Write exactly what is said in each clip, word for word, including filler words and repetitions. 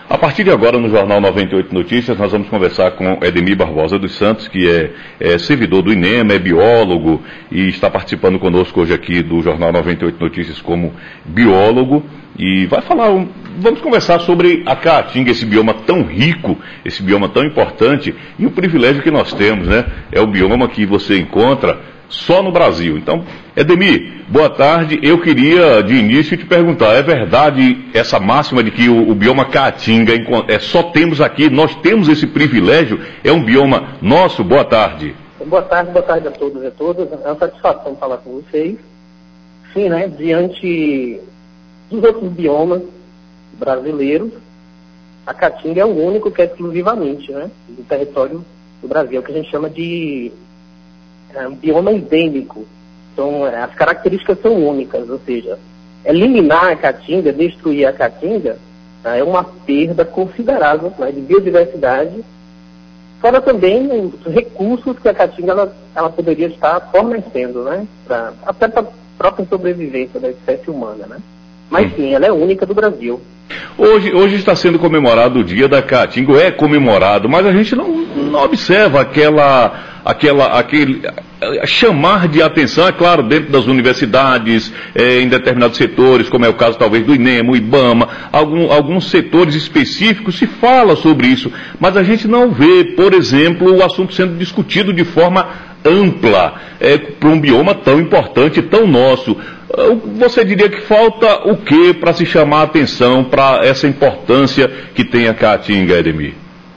A partir de agora, no Jornal noventa e oito Notícias, nós vamos conversar com Edemir Barbosa dos Santos, que é, é servidor do INEMA, é biólogo e está participando conosco hoje aqui do Jornal noventa e oito Notícias como biólogo. E vai falar, um, vamos conversar sobre a Caatinga, esse bioma tão rico, esse bioma tão importante e o privilégio que nós temos, né? É o bioma que você encontra só no Brasil. Então, Edemir, boa tarde. Eu queria, de início, te perguntar, é verdade essa máxima de que o, o bioma Caatinga é, só temos aqui, nós temos esse privilégio, é um bioma nosso? Boa tarde. Boa tarde, boa tarde a todos e a todas. É uma satisfação falar com vocês. Sim, né, diante dos outros biomas brasileiros, a Caatinga é o único que é exclusivamente, né, do território do Brasil, que a gente chama de é, um bioma endêmico. Então, as características são únicas, ou seja, eliminar a Caatinga, destruir a Caatinga, é uma perda considerável, né, de biodiversidade, fora também os recursos que a Caatinga ela, ela poderia estar fornecendo, né, pra, até para a própria sobrevivência da espécie humana, né? Mas sim, ela é única do Brasil. Hoje, hoje está sendo comemorado o dia da Caatinga, é comemorado, mas a gente não, não observa aquela, aquela, aquele, chamar de atenção, é claro, dentro das universidades, é, em determinados setores, como é o caso talvez do INEMA, o IBAMA, algum, alguns setores específicos se fala sobre isso, mas a gente não vê, por exemplo, o assunto sendo discutido de forma ampla, é, para um bioma tão importante, tão nosso. Você diria que falta o que para se chamar a atenção para essa importância que tem a Caatinga, Edemir?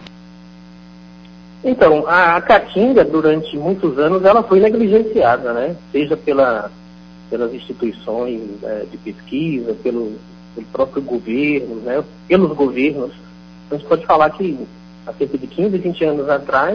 Então, a Caatinga, durante muitos anos, ela foi negligenciada, né? Seja pela, pelas instituições é, de pesquisa, pelo, pelo próprio governo, né? Pelos governos. A gente pode falar que há cerca de quinze, vinte anos atrás,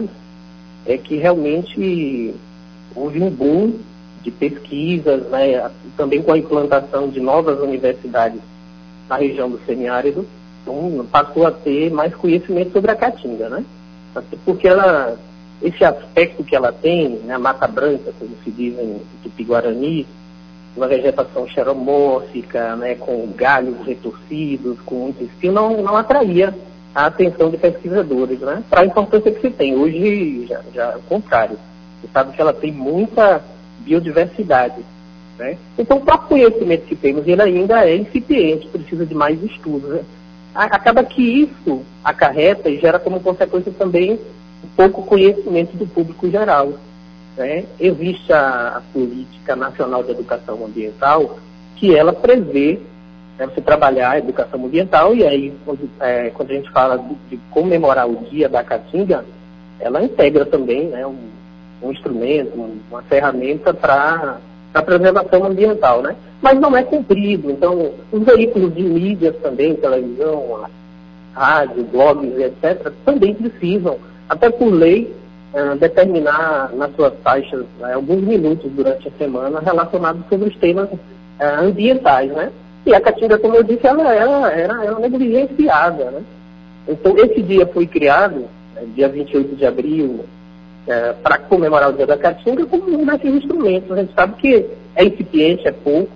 é que realmente houve um boom de pesquisas, né, também com a implantação de novas universidades na região do semiárido, então passou a ter mais conhecimento sobre a Caatinga, né? Porque ela, esse aspecto que ela tem, né, a Mata Branca, como se diz em Tupi-Guarani, uma vegetação xeromórfica, né, com galhos retorcidos, com muito espinho, não, não atraía a atenção de pesquisadores, né, para a importância que se tem. Hoje já, já é o contrário. Você sabe que ela tem muita biodiversidade, né? Então, o próprio conhecimento que temos, ele ainda é incipiente, precisa de mais estudos, né? Acaba que isso acarreta e gera como consequência também um pouco conhecimento do público geral, né? Existe a, a Política Nacional de Educação Ambiental, que ela prevê, né, você trabalhar a educação ambiental, e aí, quando, é, quando a gente fala de, de comemorar o dia da Caatinga, ela integra também, né, um um instrumento, uma ferramenta para a preservação ambiental, né? Mas não é cumprido. Então, os veículos de mídias também, televisão, rádio, blogs, etcétera, também precisam, até por lei, uh, determinar nas suas taxas uh, alguns minutos durante a semana relacionados sobre os temas uh, ambientais, né? E a Caatinga, como eu disse, ela era, era, era negligenciada, né? Então, esse dia foi criado, uh, dia vinte e oito de abril, É, para comemorar o dia da Caatinga, como um desses instrumentos. A gente sabe que é incipiente, é pouco,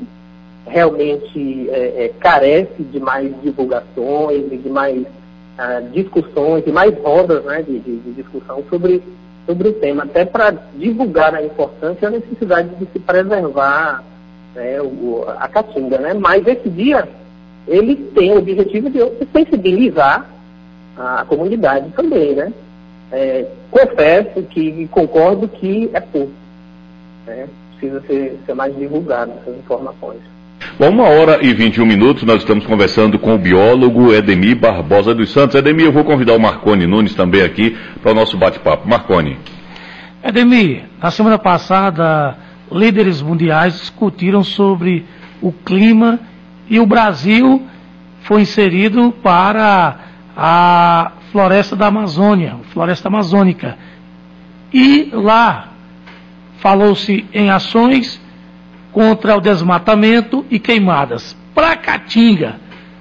realmente é, é, carece de mais divulgações, de mais ah, discussões, de mais rodas, né, de, de, de discussão sobre, sobre o tema, até para divulgar a importância e a necessidade de se preservar, né, o, a Caatinga, né? Mas esse dia, ele tem o objetivo de sensibilizar a, a comunidade também, né? É, confesso que concordo que é pouco, né? Precisa ser, ser mais divulgado essas informações. Bom, uma hora e vinte e um minutos, nós estamos conversando com o biólogo Edemir Barbosa dos Santos. Edemir, eu vou convidar o Marconi Nunes também aqui para o nosso bate-papo. Marconi. Edemir, na semana passada, líderes mundiais discutiram sobre o clima e o Brasil foi inserido para a floresta da Amazônia, floresta amazônica. E lá falou-se em ações contra o desmatamento e queimadas. Para a Caatinga,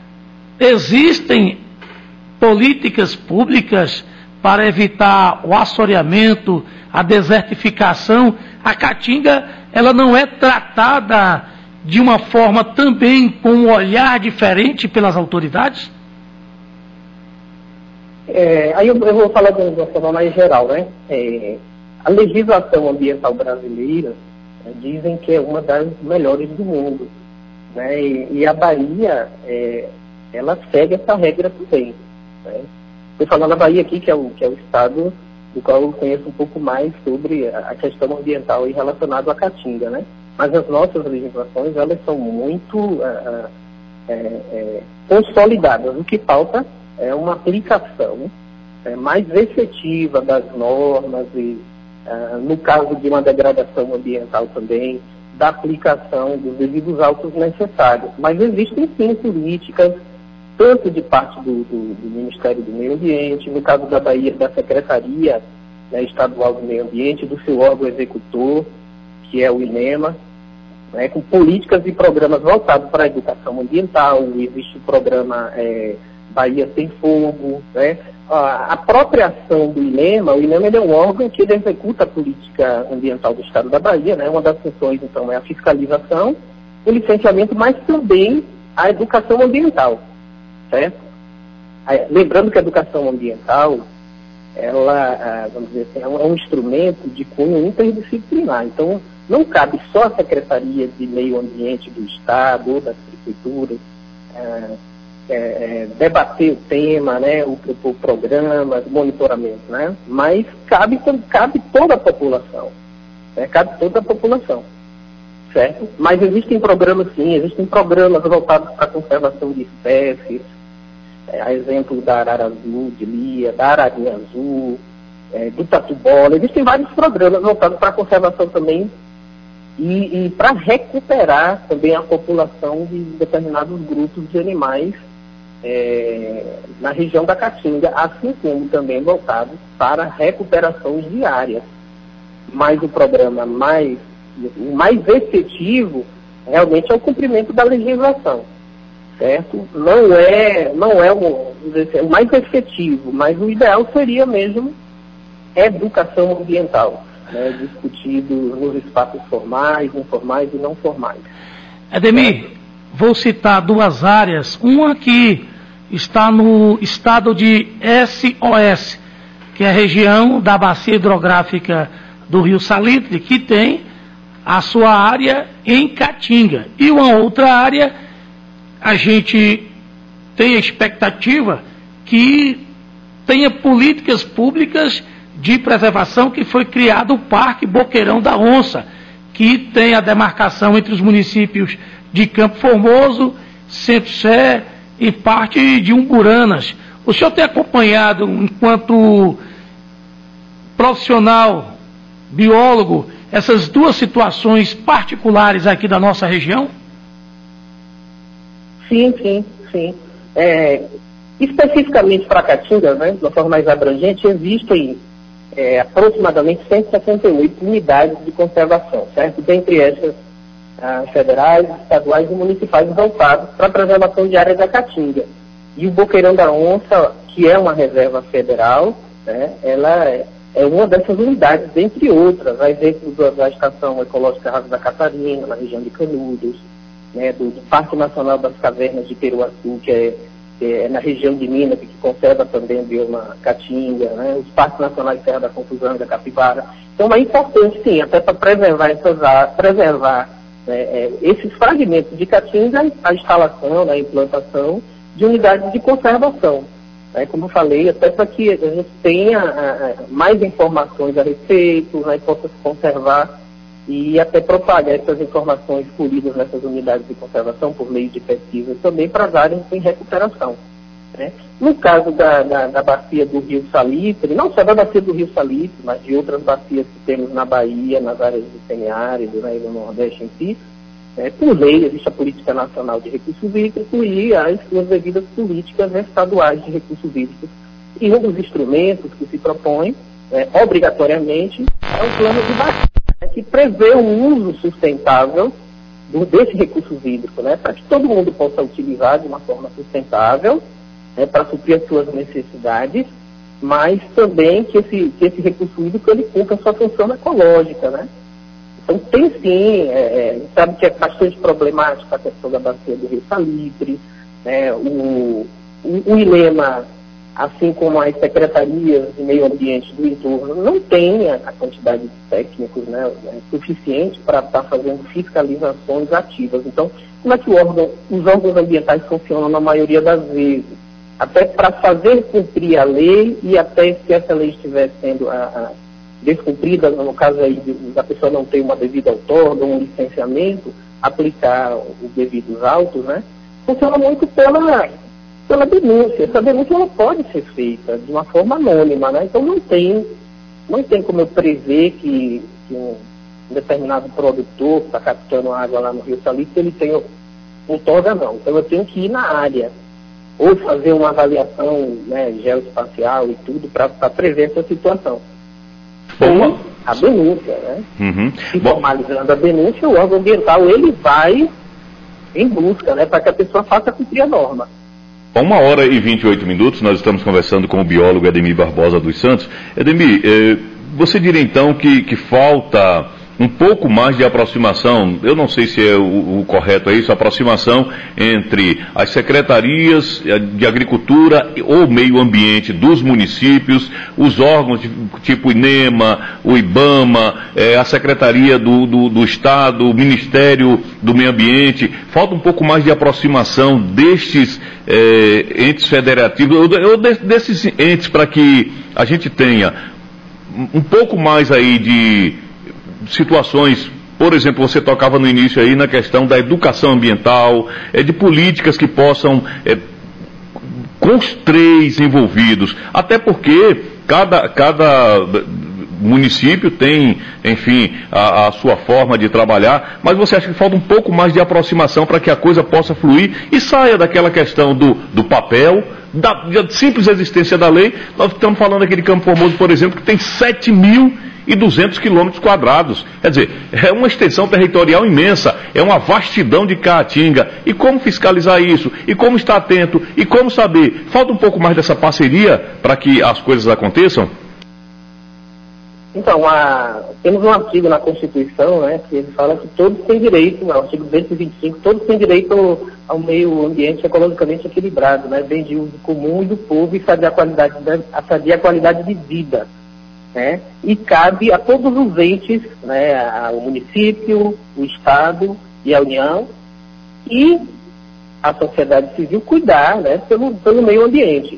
existem políticas públicas para evitar o assoreamento, a desertificação? A Caatinga, ela não é tratada de uma forma também com um olhar diferente pelas autoridades? É, aí eu, eu vou falar de uma forma mais geral, né? É, a legislação ambiental brasileira, é, dizem que é uma das melhores do mundo, né? E, e a Bahia, é, ela segue essa regra também, né? Estou falando da Bahia aqui, que é, o, que é o estado do qual eu conheço um pouco mais sobre a questão ambiental e relacionado à Caatinga, né? Mas as nossas legislações, elas são muito uh, é, é, consolidadas. O que falta é uma aplicação é, mais efetiva das normas e, uh, no caso de uma degradação ambiental também, da aplicação dos devidos autos necessários. Mas existem sim políticas, tanto de parte do, do, do Ministério do Meio Ambiente, no caso da Bahia, da Secretaria, né, Estadual do Meio Ambiente, do seu órgão executor, que é o INEMA, né, com políticas e programas voltados para a educação ambiental. Existe o programa é, Bahia Sem Fogo, né? A, a própria ação do INEMA, o INEMA ele é um órgão que ele executa a política ambiental do Estado da Bahia, né? Uma das funções, então, é a fiscalização, o licenciamento, mas também a educação ambiental. Certo? Lembrando que a educação ambiental, ela, vamos dizer assim, é um instrumento de cunho interdisciplinar. Então, não cabe só a Secretaria de Meio Ambiente do Estado ou das Prefeituras é, é, debater o tema, né, o, o programa, o monitoramento, né? Mas cabe, cabe toda a população. Né? Cabe toda a população. Certo? Mas existem programas, sim, existem programas voltados para a conservação de espécies, é, a exemplo da arara azul, de Lia, da ararinha azul, é, do tatu-bola. Existem vários programas voltados para a conservação também e, e para recuperar também a população de determinados grupos de animais é, na região da Caatinga, assim como também voltados para recuperações diárias. Mas o programa mais o mais efetivo realmente é o cumprimento da legislação, certo? Não é, não é o, o mais efetivo, mas o ideal seria mesmo educação ambiental, né, discutido nos espaços formais, informais e não formais. Ademir, é. Vou citar duas áreas, uma que está no estado de S O S, que é a região da bacia hidrográfica do Rio Salitre, que tem a sua área em Caatinga. E uma outra área, a gente tem a expectativa que tenha políticas públicas de preservação, que foi criado o Parque Boqueirão da Onça, que tem a demarcação entre os municípios de Campo Formoso, Centro-Sé e parte de Umburanas. O senhor tem acompanhado, enquanto profissional, biólogo, essas duas situações particulares aqui da nossa região? Sim, sim, sim. É, especificamente para a Caatinga, né, de uma forma mais abrangente, existem é, aproximadamente cento e sessenta e oito unidades de conservação, certo? Dentre essas, ah, federais, estaduais e municipais voltadas para a preservação de áreas da Caatinga. E o Boqueirão da Onça, que é uma reserva federal, né, ela é É uma dessas unidades, dentre outras, a exemplo da Estação Ecológica Raso da Catarina, na região de Canudos, né, do, do Parque Nacional das Cavernas de Peruaçu, que é, que é na região de Minas, que conserva também o bioma Caatinga, né, os Parques Nacionais de Serra da Confusão e da Capivara. Então é importante, sim, até para preservar, essas, preservar né, é, esses fragmentos de Caatinga, a instalação, né, a implantação de unidades de conservação. É, como eu falei, até para que a gente tenha a, a, mais informações a respeito, né, possa se conservar e até propagar essas informações colhidas nessas unidades de conservação por meio de pesquisas também para as áreas em recuperação. Né. No caso da, da, da bacia do Rio Salitre, não só da bacia do Rio Salitre, mas de outras bacias que temos na Bahia, nas áreas do semiárido, né, e no Nordeste em si, É, por lei, existe a Política Nacional de Recursos Hídricos e as suas devidas políticas estaduais de recursos hídricos. E um dos instrumentos que se propõe, é, obrigatoriamente, é o plano de bacia, né, que prevê o uso sustentável do, desse recurso hídrico, né, para que todo mundo possa utilizar de uma forma sustentável, né, para suprir as suas necessidades, mas também que esse, que esse recurso hídrico ele cumpra a sua função ecológica, né? Então tem sim, é, é, sabe que é bastante problemática a questão da bacia do Rio Salitre, né, o, o, o INEMA assim como as secretarias de meio ambiente do entorno não têm a, a quantidade de técnicos, né, suficiente para estar tá fazendo fiscalizações ativas. Então, como é que o órgão, os órgãos ambientais funcionam na maioria das vezes? Até para fazer cumprir a lei e até se essa lei estiver sendo a, a descumprida, no caso aí de, da pessoa não ter uma devida outorga, um licenciamento, aplicar os devidos autos, né? Funciona muito pela, pela denúncia. Essa denúncia ela pode ser feita de uma forma anônima, né? Então não tem, não tem como eu prever que, que um determinado produtor que está captando água lá no Rio Salitre, ele tem outorga, não. Então eu tenho que ir na área, ou fazer uma avaliação, né, geoespacial e tudo, para prever essa situação. Ou a denúncia, né? Uhum. E formalizando a denúncia, o órgão ambiental ele vai em busca, né, para que a pessoa faça cumprir a norma. Uma hora e vinte e oito minutos, nós estamos conversando com o biólogo Edemir Barbosa dos Santos. Edemir, eh, você diria então que, que falta um pouco mais de aproximação, eu não sei se é o, o correto é isso, aproximação entre as secretarias de agricultura ou meio ambiente dos municípios, os órgãos de, tipo INEMA, o IBAMA, eh, a Secretaria do, do, do Estado, o Ministério do Meio Ambiente. Falta um pouco mais de aproximação destes eh, entes federativos, ou, ou de, desses entes, para que a gente tenha um pouco mais aí de situações. Por exemplo, você tocava no início aí na questão da educação ambiental, é, de políticas que possam, é, com os três envolvidos, até porque cada, cada município tem, enfim, a, a sua forma de trabalhar, mas você acha que falta um pouco mais de aproximação para que a coisa possa fluir e saia daquela questão do, do papel, da, da simples existência da lei. Nós estamos falando daquele Campo Formoso, por exemplo, que tem sete mil e duzentos quilômetros quadrados. Quer dizer, é uma extensão territorial imensa, é uma vastidão de caatinga. E como fiscalizar isso? E como estar atento? E como saber? Falta um pouco mais dessa parceria para que as coisas aconteçam? Então, a, temos um artigo na Constituição, né, que ele fala que todos têm direito, no artigo duzentos e vinte e cinco, todos têm direito ao, ao meio ambiente ecologicamente equilibrado, né, bem de uso comum e do povo, e saber a qualidade, a saber a qualidade de vida. Né? E cabe a todos os entes, né, o município, o Estado e a União e a sociedade civil cuidar, né, pelo, pelo meio ambiente.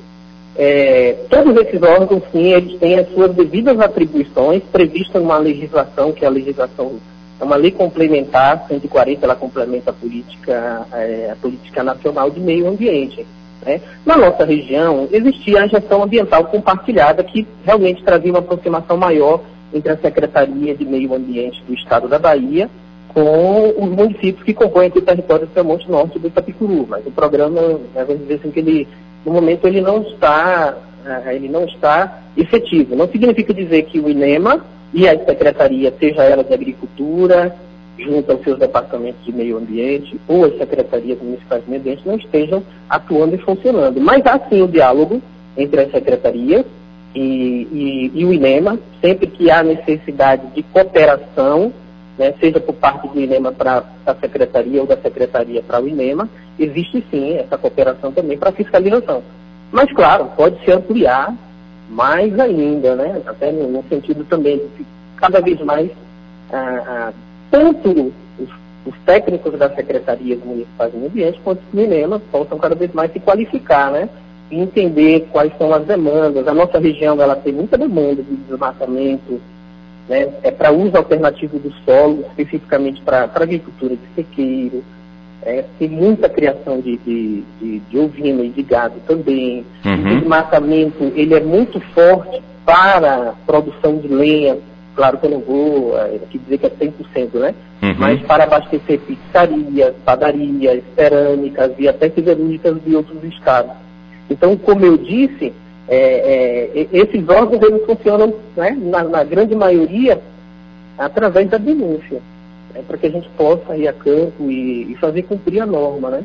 É, todos esses órgãos, sim, eles têm as suas devidas atribuições previstas numa legislação, que é a legislação, é uma lei complementar, cento e quarenta, ela complementa a política, é, a política nacional de meio ambiente. Né? Na nossa região, existia a gestão ambiental compartilhada, que realmente trazia uma aproximação maior entre a Secretaria de Meio Ambiente do Estado da Bahia com os municípios que compõem o território do Monte Norte do Itapicuru. Mas o programa, vamos dizer assim, que ele, no momento, ele não está, ele não está efetivo. Não significa dizer que o INEMA e a Secretaria, seja ela de Agricultura, junto aos seus departamentos de meio ambiente, ou as secretarias municipais de meio ambiente, não estejam atuando e funcionando. Mas há sim o diálogo entre as secretarias e, e, e o INEMA, sempre que há necessidade de cooperação, né, seja por parte do INEMA para a secretaria ou da secretaria para o INEMA, existe sim essa cooperação também para fiscalização. Mas, claro, pode se ampliar mais ainda, né, até no, no sentido também de cada vez mais ah, ah, tanto os, os técnicos das secretarias municipais de meio ambiente quanto os INEMA possam cada vez mais se qualificar, né? E entender quais são as demandas. A nossa região, ela tem muita demanda de desmatamento, né? É para uso alternativo do solo, especificamente para agricultura de sequeiro. É, tem muita criação de, de, de, de ovino e de gado também. Uhum. O desmatamento, ele é muito forte para a produção de lenha. Claro que eu não vou aqui dizer que é cem por cento, né? Uhum. Mas para abastecer pizzarias, padarias, cerâmicas e até siderúrgicas de outros estados. Então, como eu disse, é, é, esses órgãos eles funcionam, né, na, na grande maioria através da denúncia, né, para que a gente possa ir a campo e, e fazer cumprir a norma, né?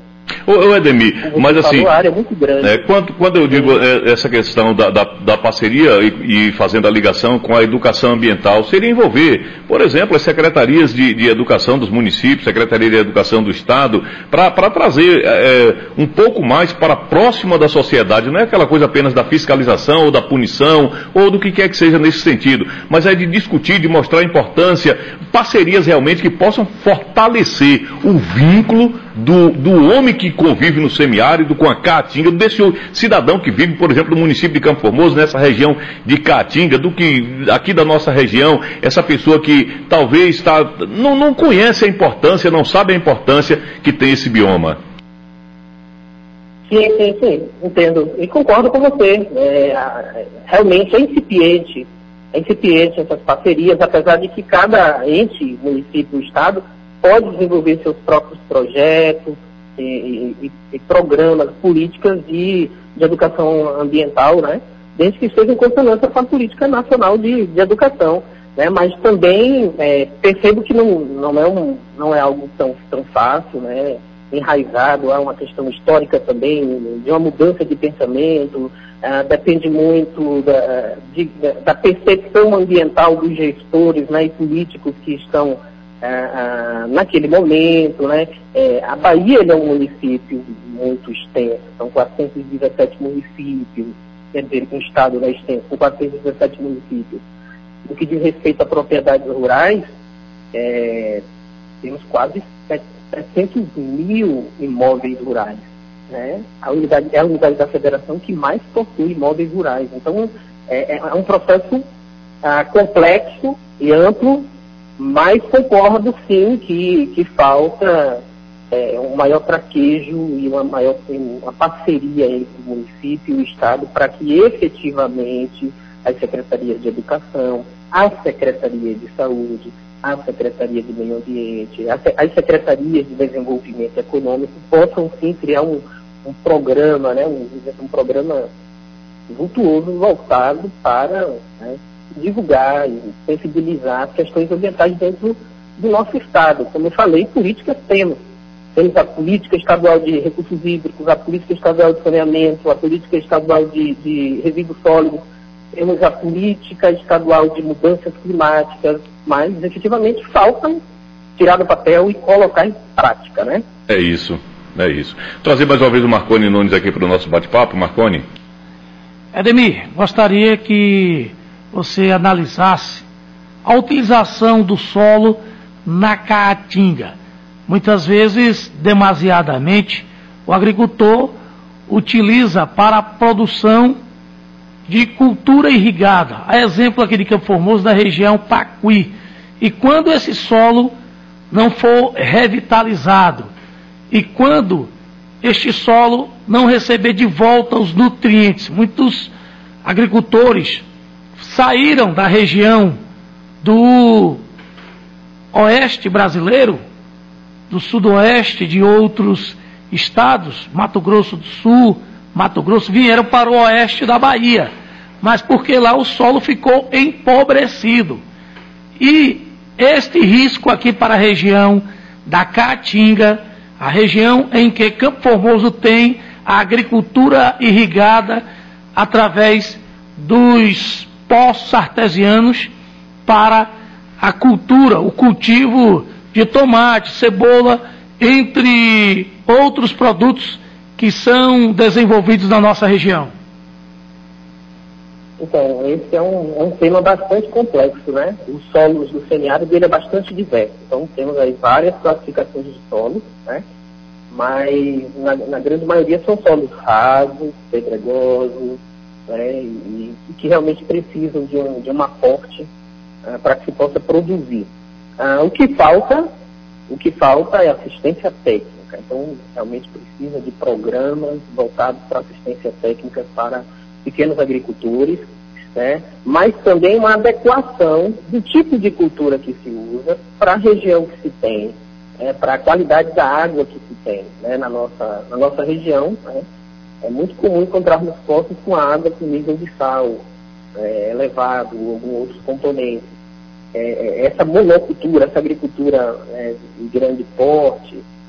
Ô, ô Edemir, mas assim, a área é muito grande. É, quando, quando eu digo é, essa questão da, da, da parceria e, e fazendo a ligação com a educação ambiental, seria envolver, por exemplo, as secretarias de, de educação dos municípios, secretaria de educação do Estado, para trazer é, um pouco mais para próxima da sociedade, não é aquela coisa apenas da fiscalização ou da punição, ou do que quer que seja nesse sentido, mas é de discutir, de mostrar a importância, parcerias realmente que possam fortalecer o vínculo do, do homem que convive no semiárido com a Caatinga, desse cidadão que vive, por exemplo, no município de Campo Formoso, nessa região de Caatinga, do que aqui da nossa região, essa pessoa que talvez está, não, não conhece a importância, não sabe a importância que tem esse bioma. Sim, sim, sim, entendo. E concordo com você. É, realmente é incipiente, é incipiente essas parcerias, apesar de que cada ente, município, estado, pode desenvolver seus próprios projetos e, e, e programas, políticas de, de educação ambiental, né? Desde que esteja em consonância com a política nacional de, de educação. Né? Mas também é, percebo que não, não, é um, não é algo tão, tão fácil, né? Enraizado, há uma questão histórica também, de uma mudança de pensamento, uh, depende muito da, de, da percepção ambiental dos gestores, né, e políticos que estão uh, uh, naquele momento. Né. É, a Bahia ele é um município muito extenso, são quatrocentos e dezessete municípios, quer dizer, um estado né, extenso, com quatrocentos e dezessete municípios. No que diz respeito a propriedades rurais, é, temos quase setecentos mil imóveis rurais. Né? A unidade, é a unidade da federação que mais possui imóveis rurais. Então, é, é um processo ah, complexo e amplo, mas concordo sim que, que falta é, um maior traquejo e uma maior uma parceria entre o município e o Estado para que efetivamente as secretarias de educação, a Secretaria de Saúde, a Secretaria de Meio Ambiente, as Secretarias de Desenvolvimento Econômico possam sim criar um, um programa, né, um, um programa vultuoso voltado para né, divulgar e sensibilizar as questões ambientais dentro do nosso Estado. Como eu falei, políticas temos. Temos a política estadual de recursos hídricos, a política estadual de saneamento, a política estadual de, de resíduos sólidos, temos a política estadual de mudanças climáticas, mas efetivamente faltam tirar do papel e colocar em prática, né? É isso, é isso. Trazer mais uma vez o Marconi Nunes aqui para o nosso bate-papo. Marconi. Edemir, gostaria que você analisasse a utilização do solo na Caatinga. Muitas vezes, demasiadamente, o agricultor utiliza para a produção de cultura irrigada, a exemplo aqui de Campo Formoso, da região Pacuí. E quando esse solo não for revitalizado, e quando este solo não receber de volta os nutrientes, muitos agricultores saíram da região do oeste brasileiro, do sudoeste, de outros estados, Mato Grosso do Sul, Mato Grosso, vieram para o oeste da Bahia, mas porque lá o solo ficou empobrecido. E este risco aqui para a região da Caatinga, a região em que Campo Formoso tem a agricultura irrigada através dos poços artesianos para a cultura, o cultivo de tomate, cebola, entre outros produtos que são desenvolvidos na nossa região. Então, esse é um, é um tema bastante complexo, né? Os solos do semiárido ele é bastante diverso. Então, temos aí várias classificações de solos, né? Mas, na, na grande maioria, são solos rasos, pedregosos, né? E, e que realmente precisam de um, de um aporte uh, para que se possa produzir. Uh, o que falta, o que falta é assistência técnica. Então, realmente precisa de programas voltados para assistência técnica para pequenos agricultores, né? Mas também uma adequação do tipo de cultura que se usa para a região que se tem, né? Para a qualidade da água que se tem, né? na, nossa, na nossa região. Né? É muito comum encontrarmos poços com água com nível de sal é, elevado, ou alguns outros componentes. É, essa monocultura, essa agricultura é, de grande porte,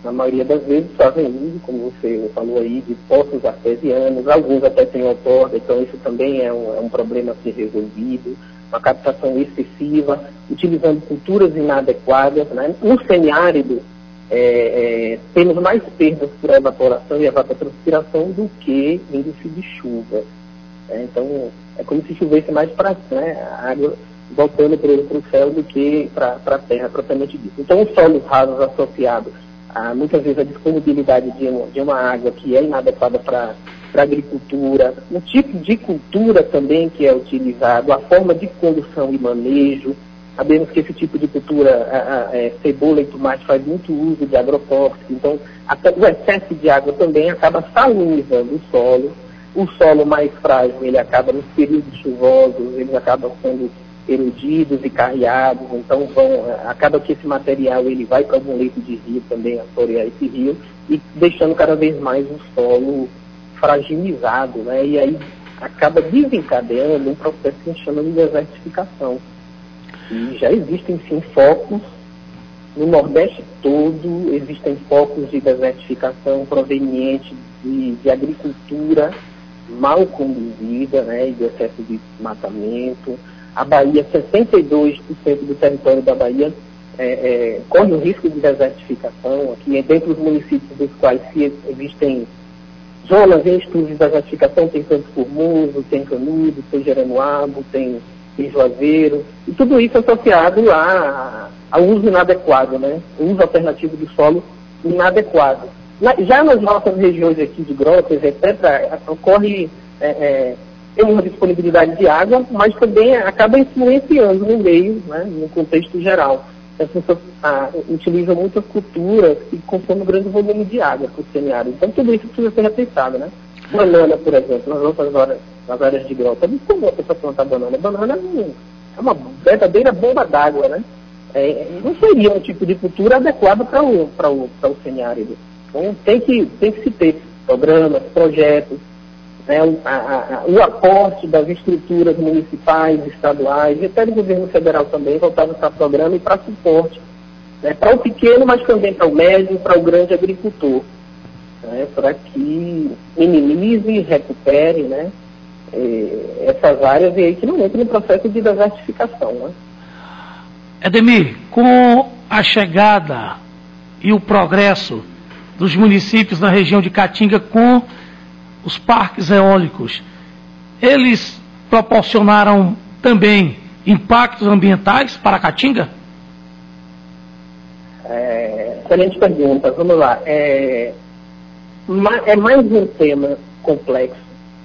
na maioria das vezes, fazem uso, como você falou aí, de poços artesianos, alguns até têm outorga, então isso também é um, é um problema a ser resolvido, uma captação excessiva, utilizando culturas inadequadas, né? No semiárido, é, é, temos mais perdas por evaporação e evapotranspiração do que índice de chuva. É, então, é como se chovesse mais para, né, a água voltando para o céu do que para a terra, propriamente dito. Então, os solos rasos associados a, muitas vezes, a disponibilidade de uma, de uma água que é inadequada para a agricultura, o tipo de cultura também que é utilizado, a forma de condução e manejo. Sabemos que esse tipo de cultura, a, a, é, cebola e tomate, faz muito uso de agrotóxicos, então até o excesso de água também acaba salinizando o solo. O solo mais frágil, ele acaba nos períodos chuvosos, eles acabam sendo erodidos e carreados, então vão, acaba que esse material ele vai para algum leito de rio também, assorear esse rio, e deixando cada vez mais o solo fragilizado, né? E aí acaba desencadeando um processo que a gente chama de desertificação. E já existem sim focos, no Nordeste todo existem focos de desertificação provenientes de, de agricultura mal conduzida, né, e de excesso de desmatamento. A Bahia, sessenta e dois por cento do território da Bahia é, é, corre o risco de desertificação. Aqui, dentro dos municípios dos quais se existem zonas em estudos de desertificação, tem Campos Formoso, tem Canudos, tem Jeremoabo, tem Juazeiro, e tudo isso associado a, ao uso inadequado, né? O uso alternativo do solo inadequado. Na, já nas nossas regiões aqui de grotas, etcétera, ocorre é, é, tem uma disponibilidade de água, mas também acaba influenciando no meio, né, no contexto geral. As pessoas ah, utilizam muitas culturas que consomem um grande volume de água para o semiárido. Então tudo isso precisa ser repensado, né? Banana, por exemplo, nas outras áreas, nas áreas de grota. É muito comum a pessoa plantar banana. Banana é uma verdadeira bomba d'água, né? É, não seria um tipo de cultura adequado para o, para o, para o semiárido. Então tem que, tem que se ter programas, projetos, né, o, a, a, o aporte das estruturas municipais, estaduais, e até do governo federal também, voltado para programa e para suporte, né, para o pequeno, mas também para o médio e para o grande agricultor. Né, para que minimize, recupere, né, essas áreas e aí que não entre no processo de desertificação. Né? Edemir, com a chegada e o progresso dos municípios na região de Caatinga com os parques eólicos, eles proporcionaram também impactos ambientais para Caatinga? É, excelente pergunta. Vamos lá. É, é mais um tema complexo.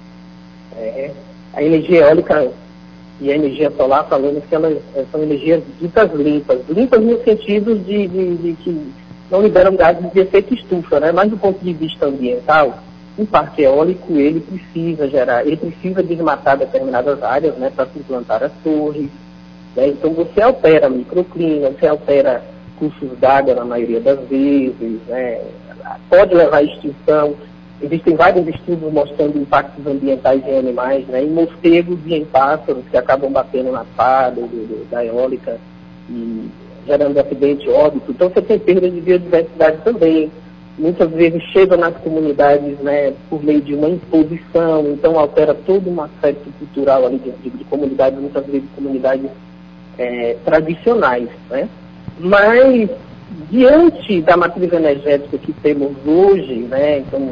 É, a energia eólica e a energia solar, falamos que elas são energias ditas limpas. Limpas no sentido de, de, de que não liberam gases de efeito estufa, né? Mas do ponto de vista ambiental, o parque eólico, ele precisa gerar, ele precisa desmatar determinadas áreas, né, para se implantar as torres. Né? Então você altera a microclima, você altera cursos d'água na maioria das vezes, né? Pode levar à extinção. Existem vários estudos mostrando impactos ambientais em animais, né, em morcegos e em pássaros que acabam batendo na pá do, do, da eólica e gerando acidente, óbito. Então você tem perda de biodiversidade também. Muitas vezes chega nas comunidades, né, por meio de uma imposição, então altera todo um aspecto cultural ali de, de, de comunidades, muitas vezes comunidades é, tradicionais, né. Mas, diante da matriz energética que temos hoje, né, então,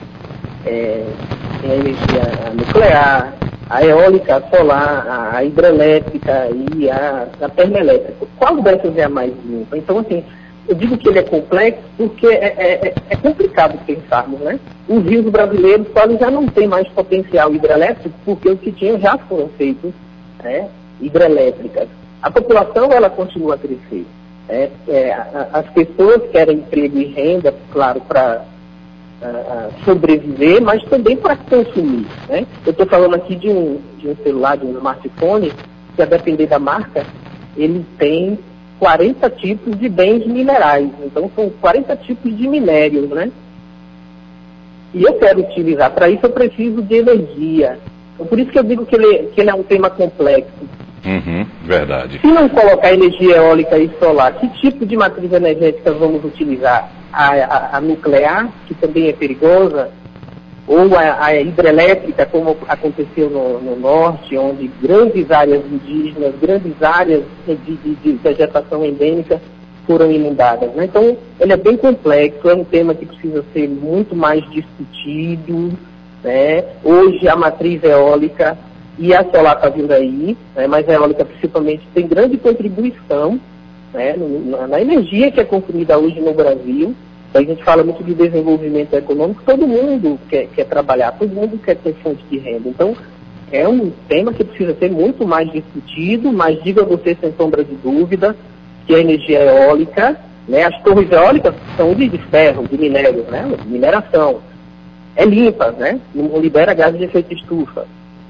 é, tem a energia nuclear, a eólica, a solar, a, a hidrelétrica e a, a termoelétrica. Qual dessas é a mais limpa? Então, assim, eu digo que ele é complexo porque é, é, é complicado pensarmos, né? Os rios brasileiros quase já não têm mais potencial hidrelétrico porque os que tinham já foram feitos, né, hidrelétricas. A população, ela continua a crescer. É, é, as pessoas querem emprego e renda, claro, para uh, sobreviver, mas também para consumir. Né? Eu estou falando aqui de um, de um celular, de um smartphone, que a depender da marca, ele tem quarenta tipos de bens minerais. Então, são quarenta tipos de minérios, né? E eu quero utilizar. Para isso, eu preciso de energia. Então, por isso que eu digo que ele, que ele é um tema complexo. Uhum, verdade. Se não colocar energia eólica e solar, que tipo de matriz energética vamos utilizar? a, a, a nuclear, que também é perigosa, ou a, a hidrelétrica, como aconteceu no, no norte, onde grandes áreas indígenas, grandes áreas de, de, de vegetação endêmica foram inundadas, né? Então, ele é bem complexo, é um tema que precisa ser muito mais discutido, né? Hoje, a matriz eólica e a solar está vindo aí, né? Mas a eólica, principalmente, tem grande contribuição, né? na, na energia que é consumida hoje no Brasil. A gente fala muito de desenvolvimento econômico, todo mundo quer, quer trabalhar, todo mundo quer ter fonte de renda. Então, é um tema que precisa ser muito mais discutido, mas diga você, sem sombra de dúvida, que a energia eólica, né, as torres eólicas são de, de ferro, de minério, né, mineração. É limpa, né, não libera gases de efeito estufa.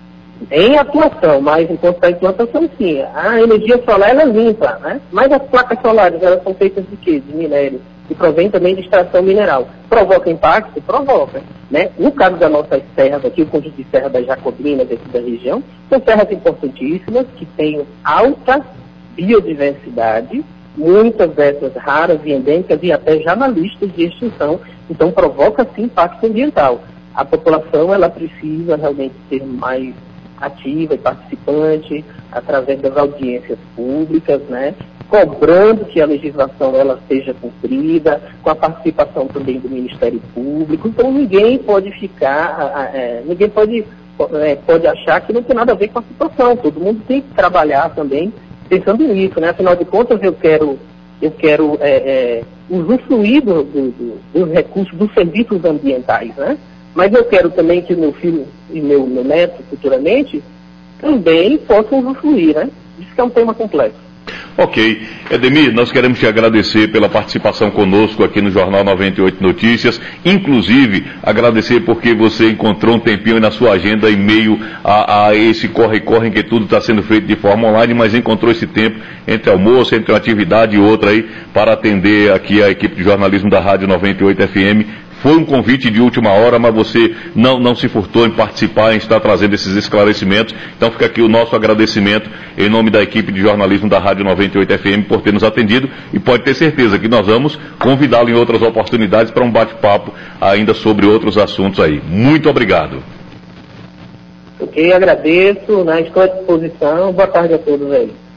Em atuação, mas enquanto está em implantação, sim. A energia solar, ela é limpa, né, mas as placas solares, elas são feitas de quê? De minério. E provém também de extração mineral. Provoca impacto? Provoca. Né? No caso das nossas serras aqui, o conjunto de serras das Jacobinas aqui da região, são serras importantíssimas, que têm alta biodiversidade, muitas dessas raras e endêmicas e até já na lista de extinção. Então provoca sim impacto ambiental. A população, ela precisa realmente ser mais ativa e participante através das audiências públicas, né? Cobrando que a legislação ela seja cumprida, com a participação também do Ministério Público. Então ninguém pode ficar, é, ninguém pode, é, pode achar que não tem nada a ver com a situação. Todo mundo tem que trabalhar também pensando nisso, né? Afinal de contas, eu quero, eu quero é, é, usufruir do, do, do, dos recursos, dos serviços ambientais, né? Mas eu quero também que meu filho e meu, meu neto, futuramente, também possam usufruir, né? Isso que é um tema complexo. Ok. Edemir, nós queremos te agradecer pela participação conosco aqui no Jornal noventa e oito Notícias, inclusive agradecer porque você encontrou um tempinho na sua agenda em meio a, a esse corre-corre em que tudo está sendo feito de forma online, mas encontrou esse tempo entre almoço, entre uma atividade e outra aí, para atender aqui a equipe de jornalismo da Rádio noventa e oito F M. Foi um convite de última hora, mas você não, não se furtou em participar, em estar trazendo esses esclarecimentos. Então fica aqui o nosso agradecimento em nome da equipe de jornalismo da Rádio noventa e oito F M por ter nos atendido, e pode ter certeza que nós vamos convidá-lo em outras oportunidades para um bate-papo ainda sobre outros assuntos aí. Muito obrigado. Ok, agradeço, né? Estou à disposição. Boa tarde a todos aí.